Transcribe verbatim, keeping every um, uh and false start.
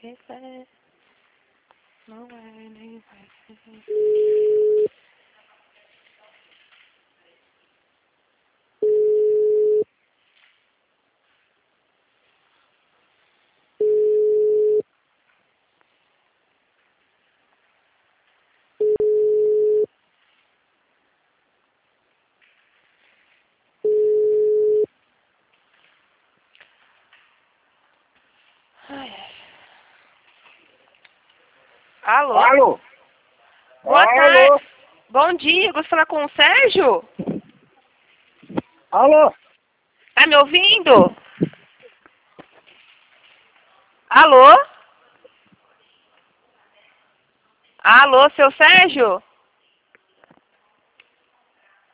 quiser, não é nem vai ser. Ai, ai. Alô? Alô? Boa Alô? tarde. Bom dia, gosto de falar com o Sérgio? Alô? Tá me ouvindo? Alô? Alô, seu Sérgio?